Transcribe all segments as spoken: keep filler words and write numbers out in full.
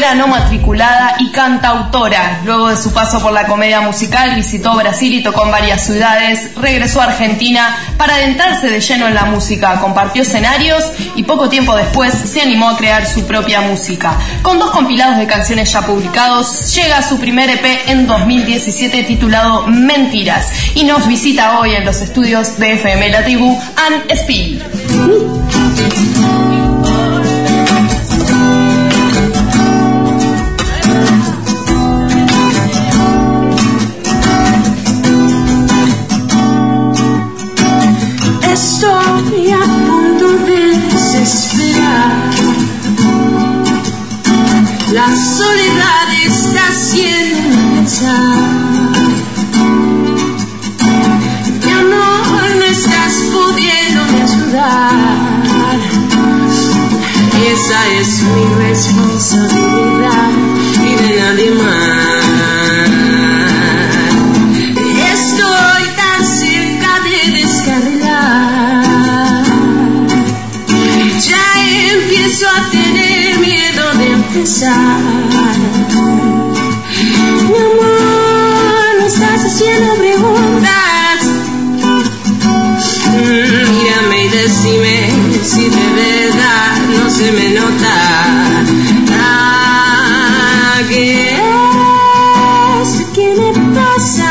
compositora no matriculada y cantautora. Luego de su paso por la comedia musical, visitó Brasil y tocó en varias ciudades. Regresó a Argentina para adentrarse de lleno en la música. Compartió escenarios y poco tiempo después se animó a crear su propia música. Con dos compilados de canciones ya publicados, llega a su primer E P en dos mil diecisiete titulado Mentiras. Y nos visita hoy en los estudios de F M La Tribu, Anne Spill. Estoy a punto de desesperar. La soledad está haciendo pensar. Mi amor, no estás pudiendo ayudar. Esa es mi responsabilidad y de nadie más. Estoy tan cerca de descarrilar. Ya empiezo a tener miedo de empezar. Mi amor, no estás haciendo preguntas. Mírame y decime si de verdad no se me nota. Ah, ¿qué es? ¿Qué me pasa?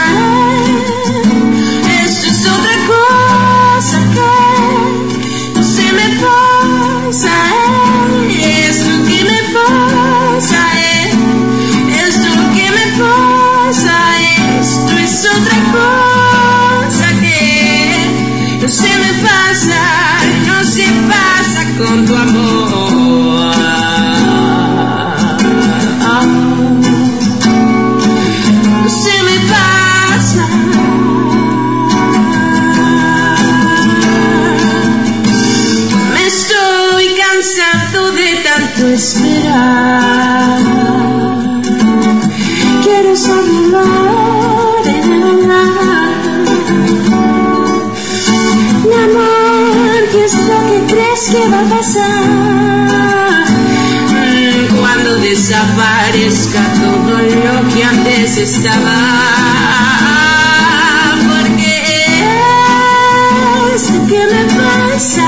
Esto es otra cosa que no se me pasa. Esto que me pasa, esto que me pasa, esto es otra cosa que no se me pasa, no se pasa con tu amor. No se me pasa. Me estoy cansado de tanto esperar. Quiero saber de verdad. Mi amor, ¿qué es lo que crees que va a pasar? Mm, cuando desaparezca todo lo que antes estaba. Porque esto que me pasa,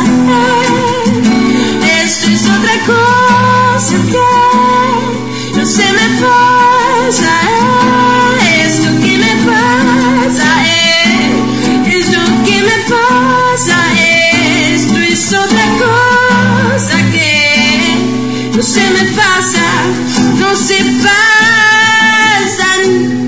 esto es otra cosa que no se me pasa. Esto que me pasa, esto que me pasa, esto es otra cosa que no se me pasa, no se pasan.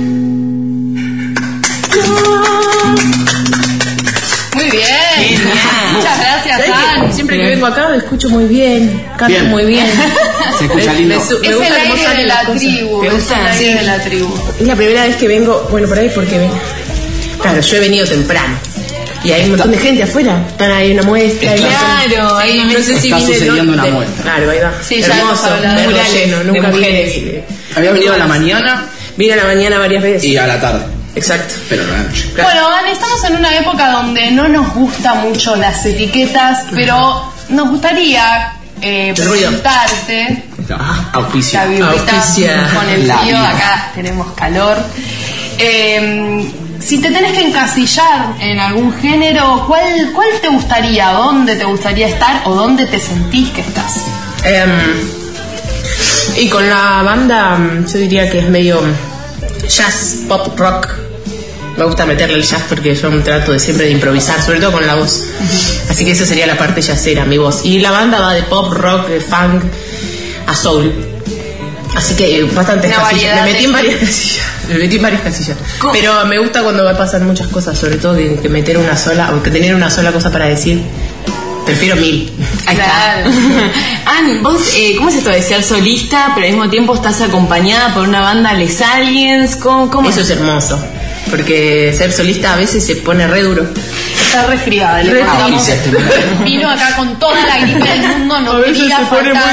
Muy bien. Genial. Muchas gracias, ¿Sabes Anne. que siempre que vengo acá me escucho muy bien, canto Bien. muy bien. Se escucha lindo. Me su- me Es gusta el cómo aire salen de las la cosas. tribu. Me Es gusta, el aire sí. de la tribu. Es la primera vez que vengo, bueno, por ahí porque ven. Claro, yo he venido temprano. Y hay un montón de gente afuera. Están ahí una muestra. y Claro, sí, ahí no sé si está vine sucediendo de- una muestra. Claro, ahí va. Sí, ya hemos hermoso, hablado de verlo murales lleno. de Nunca mujeres. vine. Había venido a la mañana Vine a la mañana varias veces. y a la tarde, Exacto. pero no a la noche. Claro. Bueno, Anne, estamos en una época donde no nos gustan mucho las etiquetas, pero nos gustaría eh, El ruido. preguntarte. Ah, auspicio. La violita Auspicia. con el La frío, vida. acá tenemos calor. Eh, si te tenés que encasillar en algún género, ¿cuál, cuál te gustaría? ¿Dónde te gustaría estar o dónde te sentís que estás? Em, y con la banda, mm, yo diría que es medio jazz, pop, rock. Me gusta meterle el jazz porque yo trato de siempre de improvisar, sobre todo con la voz. Así que esa sería la parte jazzera, mi voz. Y la banda va de pop, rock, de funk a soul. Así que bastantes Una casillas. variedad Me metí de- en varias casillas. Me metí en varias casillas. ¿Cómo? Pero me gusta cuando me pasan muchas cosas, sobre todo que, que meter una sola, o que tener una sola cosa para decir. Prefiero mil. Ahí Claro. está. Anne, vos, eh, ¿cómo es esto de ser solista, pero al mismo tiempo estás acompañada por una banda Les Aliens? ¿Cómo, cómo Eso es hermoso. Porque ser solista a veces se pone re duro. Está resfriada, le Re contamos. triste. Vino acá con toda la gripe del mundo, no quería faltar.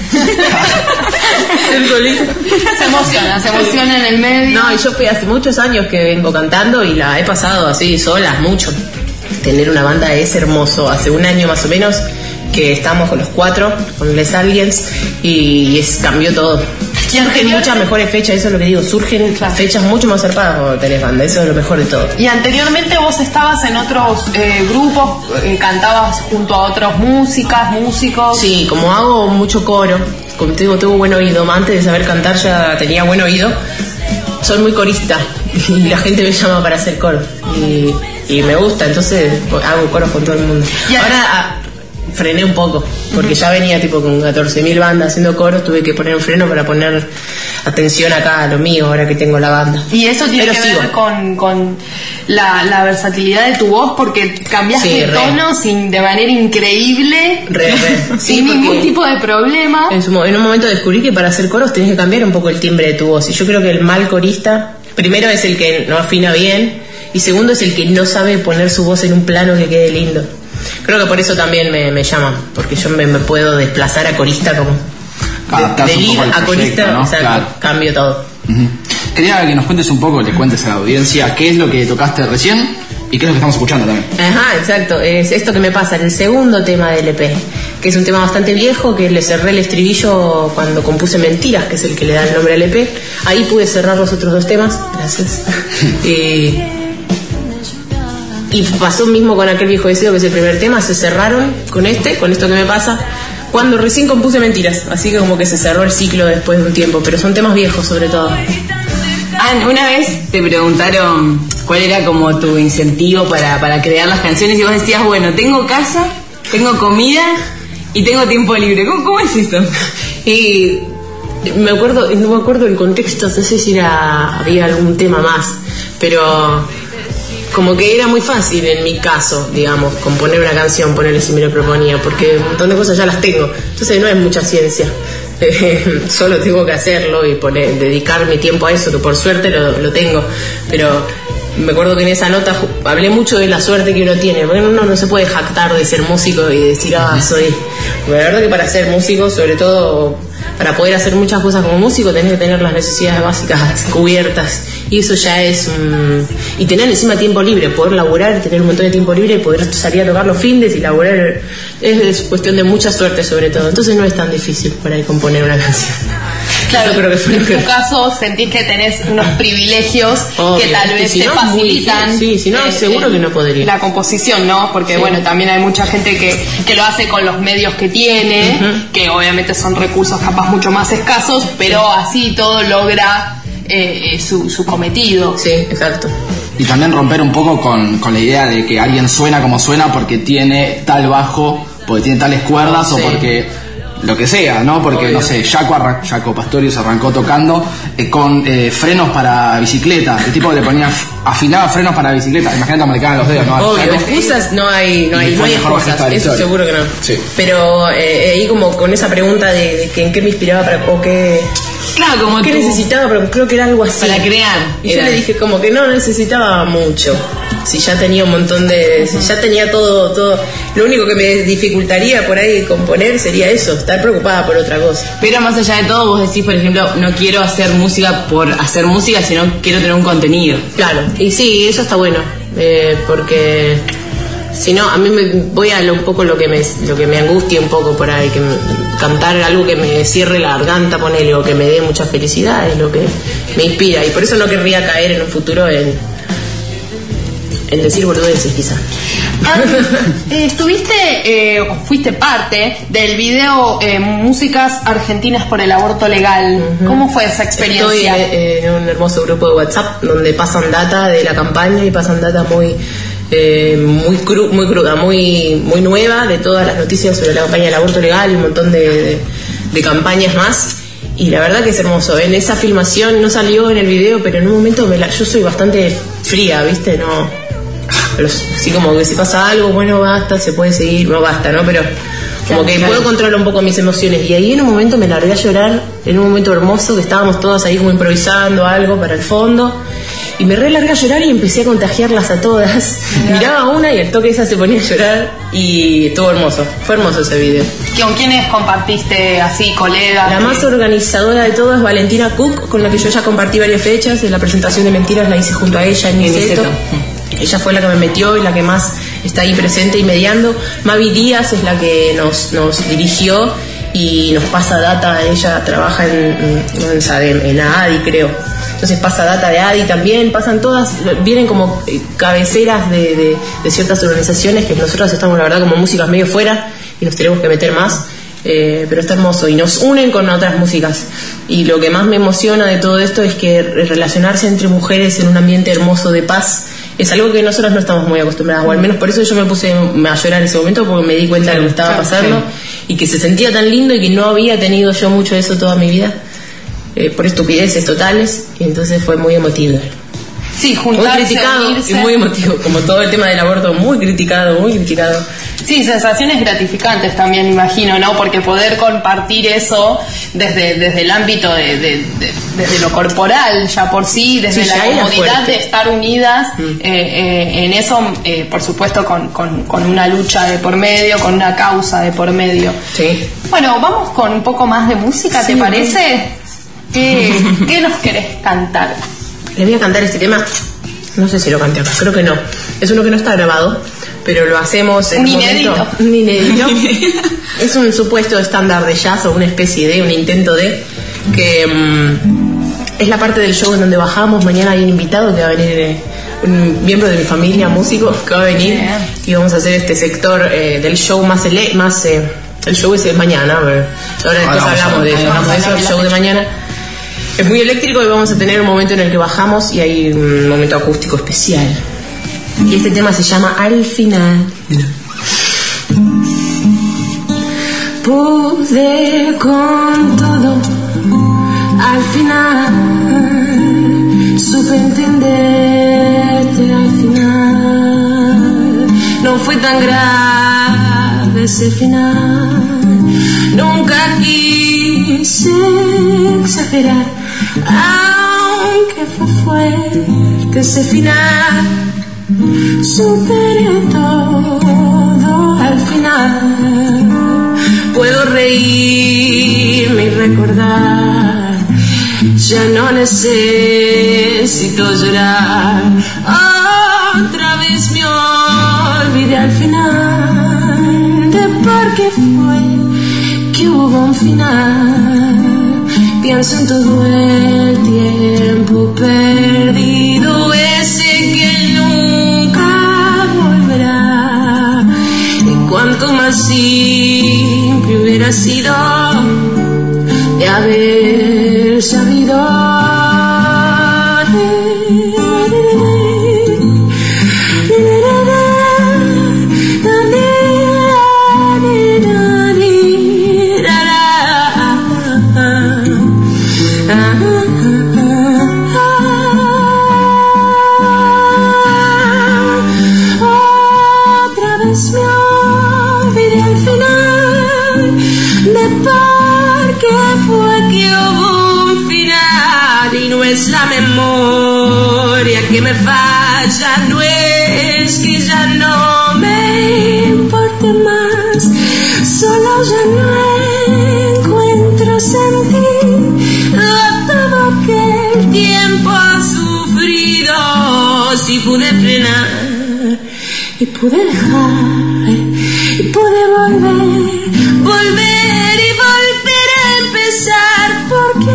Ser solista. Se emociona, se emociona en el medio. No, y yo fui hace muchos años que vengo cantando y la he pasado así sola, mucho. Tener una banda es hermoso. Hace un año más o menos que estamos con los cuatro, con Les Aliens, y es, cambió todo. Surgen anterior... muchas mejores fechas, eso es lo que digo, surgen Claro. fechas mucho más zarpadas cuando tenés banda, eso es lo mejor de todo. Y anteriormente vos estabas en otros eh, grupos, eh, cantabas junto a otras músicas, músicos. Sí, como hago mucho coro, como te digo, tengo buen oído, antes de saber cantar ya tenía buen oído, soy muy corista y la gente me llama para hacer coro y, y me gusta, entonces hago coros con todo el mundo. Y ahora ah, frené un poco, porque ya venía tipo con catorce mil bandas haciendo coros, tuve que poner un freno para poner atención acá a lo mío, ahora que tengo la banda. Y eso tiene Pero que ver sigo. con, con la, la versatilidad de tu voz, porque cambiaste Sí, de re. tono sin, de manera increíble, Re, re. Sí, sin ningún porque tipo de problema. En, su mo- en un momento descubrí que para hacer coros tenés que cambiar un poco el timbre de tu voz. Y yo creo que el mal corista, primero es el que no afina bien, y segundo es el que no sabe poner su voz en un plano que quede lindo. Creo que por eso también me, me llaman, porque yo me, me puedo desplazar a corista como de, Adaptarse de un lead poco al a corista, proyecto, ¿no? o sea, Claro. cambio todo. Ujú. Quería que nos cuentes un poco, le cuentes a la audiencia qué es lo que tocaste recién y qué es lo que estamos escuchando también. Ajá, exacto, es esto que me pasa en el segundo tema del E P, que es un tema bastante viejo, que le cerré el estribillo cuando compuse Mentiras, que es el que le da el nombre al E P. Ahí pude cerrar los otros dos temas, gracias. y, y pasó mismo con aquel viejo deseo, que es el primer tema, se cerraron con este, con esto que me pasa, cuando recién compuse Mentiras, así que como que se cerró el ciclo después de un tiempo, pero son temas viejos sobre todo. Ann, una vez te preguntaron cuál era como tu incentivo para, para crear las canciones y vos decías, bueno, tengo casa, tengo comida y tengo tiempo libre. ¿Cómo, cómo es eso? Y me acuerdo, no me acuerdo el contexto, no sé si era, había algún tema más, pero como que era muy fácil en mi caso, digamos, componer una canción, ponerle si me lo proponía, porque un montón de cosas ya las tengo, entonces no es mucha ciencia. Solo tengo que hacerlo y poner, dedicar mi tiempo a eso, que por suerte lo, lo tengo, pero me acuerdo que en esa nota ju- hablé mucho de la suerte que uno tiene, porque uno no se puede jactar de ser músico y decir, ah, soy... La verdad que para ser músico, sobre todo para poder hacer muchas cosas como músico, tenés que tener las necesidades básicas cubiertas, y eso ya es un... y tener encima tiempo libre, poder laburar, tener un montón de tiempo libre y poder salir a tocar los fines y laburar, es, es cuestión de mucha suerte sobre todo, entonces no es tan difícil para ir componer una canción. Claro, Yo creo que fue en lo que- tu caso sentís que tenés unos privilegios Obvio, que tal es que vez si te no, muy facilitan. difícil. Sí, si no, seguro que no podría. La composición, ¿no? Porque Sí. bueno, también hay mucha gente que, que lo hace con los medios que tiene, Ujú. que obviamente son recursos capaz mucho más escasos, pero así todo logra eh, eh, su, su cometido. Sí, exacto. Y también romper un poco con, con la idea de que alguien suena como suena porque tiene tal bajo, porque tiene tales cuerdas Sí. o porque lo que sea, ¿no? Porque, Obvio. no sé, Jaco, arran- Jaco Pastorius arrancó tocando eh, con eh, frenos para bicicleta. El tipo le ponía, f- afinaba frenos para bicicleta. Imagínate cómo le caen los dedos, ¿no? Obvio, Jaco. excusas no hay, no Y hay, no fue hay el mejor bajista excusas, de la eso historia. seguro que no. Sí. Pero eh, ahí como con esa pregunta de, de que en qué me inspiraba para, o qué, Claro, como qué tú, necesitaba, pero creo que era algo así. para crear. Y yo era. le dije como que no necesitaba mucho. Si ya tenía un montón de... Si ya tenía todo, todo... Lo único que me dificultaría por ahí componer sería eso, estar preocupada por otra cosa. Pero más allá de todo, vos decís, por ejemplo, no quiero hacer música por hacer música, sino quiero tener un contenido. Claro, y sí, eso está bueno, eh, porque si no, a mí me voy a lo, un poco lo que me lo que me angustia un poco por ahí, que me- cantar algo que me cierre la garganta, ponele, o que me dé mucha felicidad, es lo que me inspira, y por eso no querría caer en un futuro en, en decir boludeces quizá. Ah, eh, estuviste eh, o fuiste parte del video eh, Músicas Argentinas por el Aborto Legal. ¿Cómo fue esa Estoy experiencia? eh, en un hermoso grupo de WhatsApp donde pasan data de la campaña y pasan data muy eh, muy cru- muy cruda, muy muy nueva de todas las noticias sobre la campaña del aborto legal y un montón de, de, de campañas más. Y la verdad que es hermoso. En esa filmación no salió en el video, pero en un momento me la, yo soy bastante fría, ¿viste? No, pero sí, como que si pasa algo, bueno, basta, se puede seguir, no basta, ¿no? Pero como que puedo controlar un poco mis emociones. Y ahí en un momento me largué a llorar, en un momento hermoso, que estábamos todas ahí como improvisando algo para el fondo. Y me re largué a llorar y empecé a contagiarlas a todas. Miraba a una y al toque esa se ponía a llorar y estuvo hermoso. Fue hermoso ese video. ¿Con quiénes compartiste así, colegas? La más organizadora de todo es Valentina Cook, con la que yo ya compartí varias fechas. La presentación de Mentiras la hice junto a ella en En Niceto. Niceto. Ella fue la que me metió y la que más está ahí presente y mediando. Mavi Díaz es la que nos, nos dirigió y nos pasa data. Ella trabaja en, en, en A D I, creo. Entonces pasa data de A D I también, pasan todas, vienen como cabeceras de, de, de ciertas organizaciones que nosotros estamos, la verdad, como músicas medio fuera y nos tenemos que meter más, eh, pero está hermoso y nos unen con otras músicas. Y lo que más me emociona de todo esto es que relacionarse entre mujeres en un ambiente hermoso de paz es algo que nosotros no estamos muy acostumbradas, o al menos por eso yo me puse a llorar en ese momento, porque me di cuenta de lo que estaba pasando y que se sentía tan lindo y que no había tenido yo mucho de eso toda mi vida. Eh, por estupideces totales, y entonces fue muy emotivo. Sí, juntarse, muy criticado unirse. Y muy emotivo, como todo el tema del aborto, muy criticado, muy criticado. Sí, sensaciones gratificantes también, imagino, ¿no? Porque poder compartir eso desde, desde el ámbito de, de, de desde lo corporal ya por sí, desde sí, la comodidad de estar unidas, mm. eh, eh, en eso, eh, por supuesto, con, con, con una lucha de por medio, con una causa de por medio. Sí. Bueno, vamos con un poco más de música, ¿te sí, parece? ¿Qué, ¿Qué nos querés cantar? Les voy a cantar este tema. No sé si lo canté acá, creo que no. Es uno que no está grabado, pero lo hacemos en un un inédito. momento. Un inédito. Es un supuesto estándar de jazz o una especie de, un intento de, que um, es la parte del show en donde bajamos. Mañana hay un invitado que va a venir, eh, un miembro de mi familia, músico, que va a venir yeah. y vamos a hacer este sector eh, del show más... Ele- más eh, el show es mañana, ahora después hablamos de eso, hablamos de eso, el show de mañana. Es muy eléctrico y vamos a tener un momento en el que bajamos y hay un momento acústico especial. Y este tema se llama Al Final. Pude con todo, al final supe entenderte, al final no fue tan grave ese final. Nunca quise exagerar, aunque fue fuerte ese final. Superé todo al final. Puedo reírme y recordar, ya no necesito llorar. Otra vez me olvidé al final de por qué fue que hubo un final. Pienso en todo el tiempo perdido, ese que nunca volverá. Y cuanto más simple hubiera sido de haber sabido. Es la memoria que me falla, no es que ya no me importe más, solo ya no encuentro sentido a todo que el tiempo ha sufrido. Si pude frenar y pude dejar y pude volver, volver y volver a empezar, porque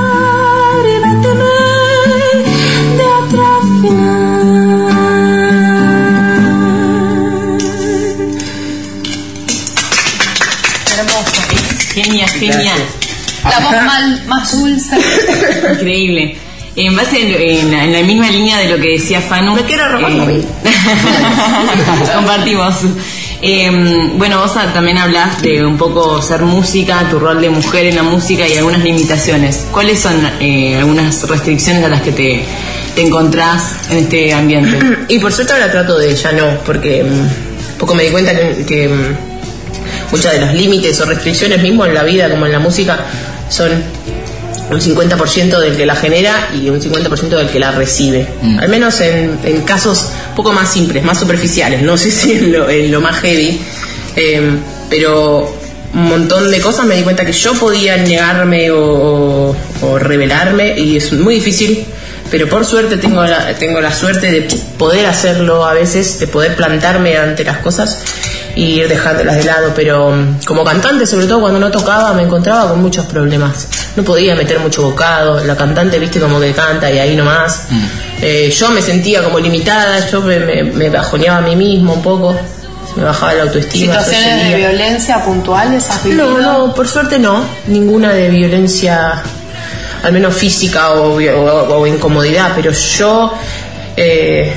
Genial, genial. La voz más, más dulce. Increíble. En base en, en, en la misma línea de lo que decía Fanu. Me quiero robar eh, compartimos. Eh, bueno, vos también hablaste de un poco ser música, tu rol de mujer en la música y algunas limitaciones. ¿Cuáles son eh, algunas restricciones a las que te, te encontrás en este ambiente? Y por suerte ahora trato de ya no, porque un poco me di cuenta que, que muchos de los límites o restricciones mismo en la vida como en la música son un cincuenta por ciento del que la genera y un cincuenta por ciento del que la recibe. Mm. Al menos en, en casos un poco más simples, más superficiales. No sé si en lo, en lo más heavy, eh, pero un montón de cosas me di cuenta que yo podía negarme o, o, o rebelarme, y es muy difícil pero por suerte tengo la, tengo la suerte de poder hacerlo a veces, de poder plantarme ante las cosas y ir dejándolas de lado, pero como cantante, sobre todo cuando no tocaba, me encontraba con muchos problemas. No podía meter mucho bocado, la cantante, viste, como que canta y ahí nomás. Mm. Eh, yo me sentía como limitada, yo me, me, me bajoneaba a mí mismo un poco, me bajaba la autoestima. ¿Situaciones de violencia puntuales has vivido? No, no, por suerte no, ninguna de violencia, al menos física o, o, o incomodidad, pero yo... Eh,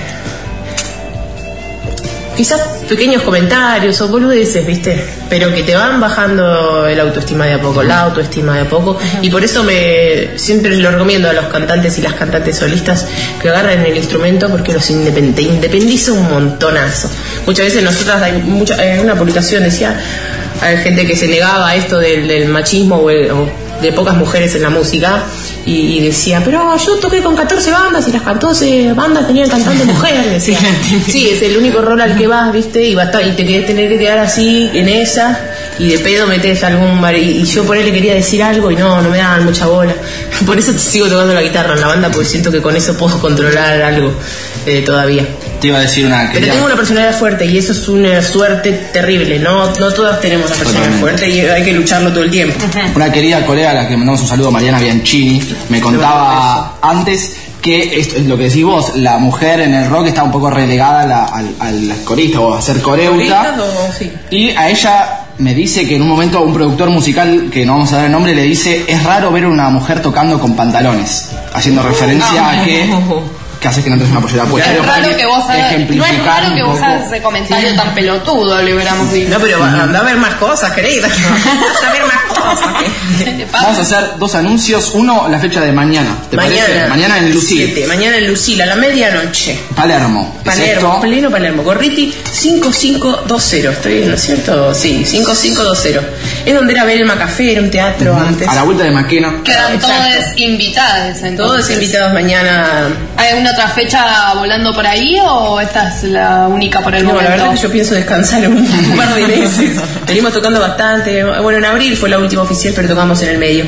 quizás pequeños comentarios o boludeces, ¿viste? Pero que te van bajando el autoestima de a poco, la autoestima de a poco. Uh-huh. Y por eso me siempre lo recomiendo a los cantantes y las cantantes solistas que agarren el instrumento, porque los independ- te independiza un montonazo. Muchas veces nosotras, hay mucha, en una publicación decía, hay gente que se negaba a esto del, del machismo o, el, o de pocas mujeres en la música, y decía, pero yo toqué con catorce bandas y las catorce bandas tenían cantante mujer, decía. Sí, es el único rol al que vas, viste, y, basta, y te querés tener que quedar así en esa, y de pedo metes algún mar, y, y yo por él le quería decir algo y no, no me daban mucha bola. Por eso sigo tocando la guitarra en la banda, porque siento que con eso puedo controlar algo eh, todavía. Te iba a decir una... Pero tengo una personalidad fuerte y eso es una suerte terrible. No, no todas tenemos la personalidad fuerte y hay que lucharlo todo el tiempo. Una querida colega a la que mandamos un saludo, Mariana Bianchini, me contaba antes que esto es lo que decís vos, la mujer en el rock está un poco relegada a la, a, a la corista o a ser coreuta. Sí. Y a ella me dice que en un momento un productor musical, que no vamos a dar el nombre, le dice, es raro ver a una mujer tocando con pantalones, haciendo referencia a que... que hace que no tengas una pollera puesta. Es raro que vos hagas, no es raro que vos hagas ese comentario tan pelotudo, le hubiéramos dicho. No, pero anda a ver más cosas, querida. Anda a ver más cosas. Vamos a hacer dos anuncios. Uno, la fecha de mañana. ¿Te mañana, parece? Mañana en Lucila. siete, mañana en Lucila, a la medianoche. Palermo. Palermo, pleno Palermo. Gorriti cinco cinco dos cero. ¿Estoy bien, no es cierto? Sí, cinco cinco dos cero. Es donde era Belma Café, era un teatro uh-huh. antes. A la vuelta de Maquena. Quedan todos invitados, entonces. Todos invitados mañana. ¿Hay una otra fecha volando por ahí o esta es la única por el no, momento? La verdad es que yo pienso descansar un, un par de meses. Venimos tocando bastante. Bueno, en abril fue la última oficial, pero tocamos en el medio.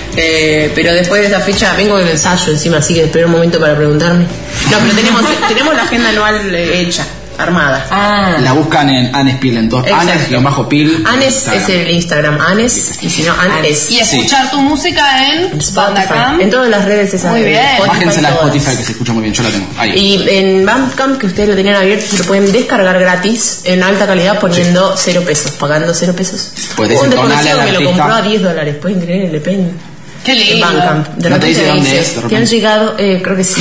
Eh, pero después de esta fecha vengo del ensayo encima, así que espero un momento para preguntarme. No, pero tenemos, tenemos la agenda anual hecha, armada. Ah. La buscan en Anes Pil, entonces Anes guión bajo Pil. Anes es el Instagram, Anes, y si no, Anes. Y escuchar sí. tu música en Bandcamp. En todas las redes esas. Muy bien. Bájense la Spotify que se escucha muy bien, yo la tengo. Ahí. Y en Bandcamp, que ustedes lo tenían abierto, se lo pueden descargar gratis en alta calidad poniendo sí. cero pesos, pagando cero pesos. Puedes un desconocido que me lo compró a diez dólares, pueden creer, le pen. Qué lindo. De no te dice dónde dice, es. Te han llegado, eh, creo que sí.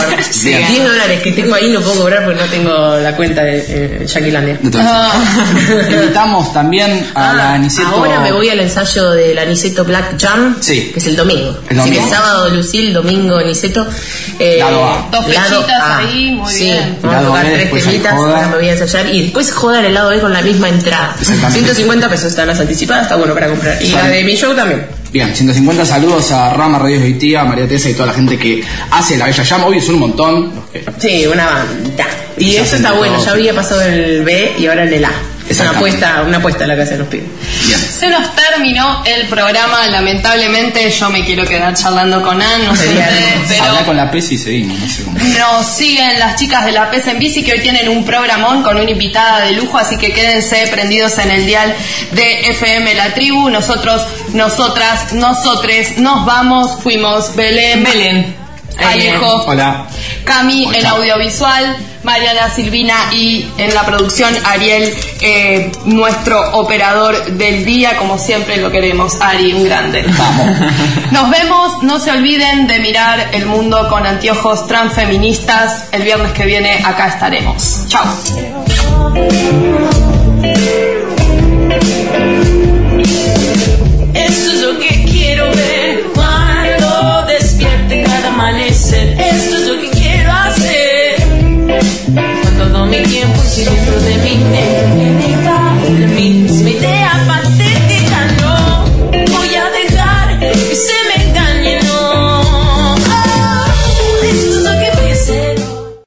diez dólares que tengo ahí no puedo cobrar porque no tengo la cuenta de eh, Yaquilandia. Ah. Invitamos también a ah, la Aniceto. Ahora me voy al ensayo del Aniceto Black Jam, sí. que es el domingo. El domingo. Así que sábado Lucil, domingo Aniceto. Eh, lado A. Dos fechitas ahí, muy sí, bien. Vamos a tocar tres temitas, ahora me voy a ensayar. Y después joder el lado B con la misma entrada. ciento cincuenta pesos están las anticipadas, está bueno para comprar. Y la de mi show también. Bien, ciento cincuenta saludos a Rama, Radio Hoitía, María Teresa y toda la gente que hace la Bella Llama. Hoy son un montón. Los que... Sí, una banda. Y eso está bueno, ya había pasado en el B y ahora en el A. Es una apuesta, una apuesta la que hacen los pibes. Bien. Se nos terminó el programa, lamentablemente yo me quiero quedar charlando con Ann, no sé ustedes, pero... Habla con la P E S y seguimos, no sé cómo. Nos siguen las chicas de la P E S en bici que hoy tienen un programón con una invitada de lujo, así que quédense prendidos en el dial de F M La Tribu. Nosotros, nosotras, nosotres, nos vamos, fuimos Belén. Belén. Alejo. Hola. Cami Hola. En audiovisual, Mariana Silvina y en la producción Ariel, eh, nuestro operador del día, como siempre lo queremos. Ari, un grande. Vamos. Nos vemos, no se olviden de mirar el mundo con anteojos transfeministas. El viernes que viene acá estaremos. Chao.